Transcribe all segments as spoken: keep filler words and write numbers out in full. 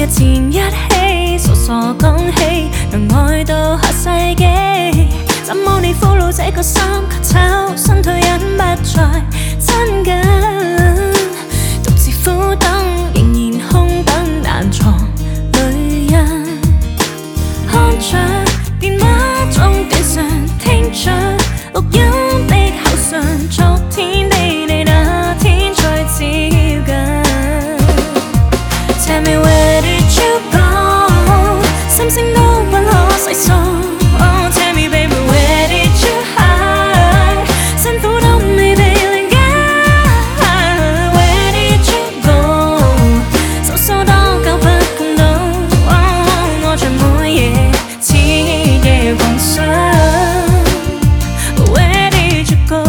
日前一起，傻傻講起，能愛到下世紀。怎麼你俘虜這個三級丑，身退隱不再親近，獨自苦等，仍然空等難藏女人。看着電話中短信，聽着錄音的口信，昨天的你那天最接近。Tell me where did you go？ 心聲都不可細數。Oh tell me baby where did you hide？ 辛苦都未被諒解。Where did you go？ 數數多久不看到。Oh， 我像每夜徹夜狂想。Where did you go？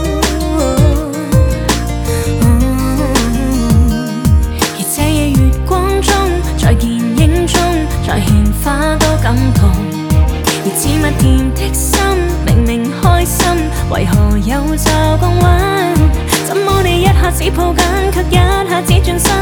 而這夜月光中，在見影中，在獻花都感動。而似蜜甜的心，明明開心，為何有驟降溫？怎麼你一下子抱緊，卻一下子轉身？